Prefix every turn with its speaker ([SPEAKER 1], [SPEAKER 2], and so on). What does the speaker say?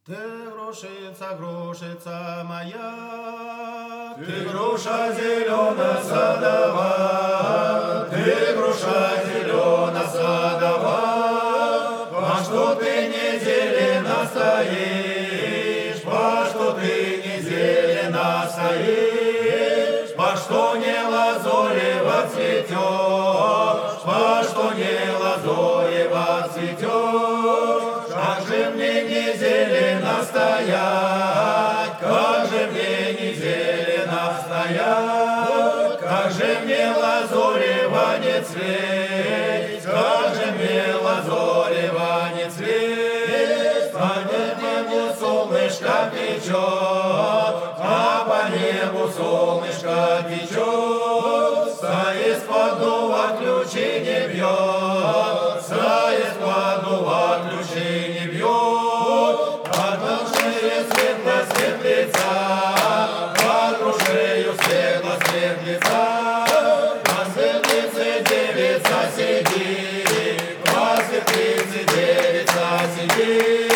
[SPEAKER 1] Ты грушица, грушица моя,
[SPEAKER 2] ты груша зелена садова, ты груша зелена садова, по что ты не зелена стоишь, по что ты не зелена стоишь, по что не лазорево цветешь, по что не лазорево цветешь, как же мне не зелено стоять, как же мне не зелено стоять, как же мне лазорево не цветь, как же мне лазорево не цветь, по небу солнышко печет, а по небу солнышко печет, из-под дува ключи не бьет, из-под дува ключи не бьет, под грушею светло светлица, под грушею светло светлица, на светлице девица сидит, на светлице девица сидит.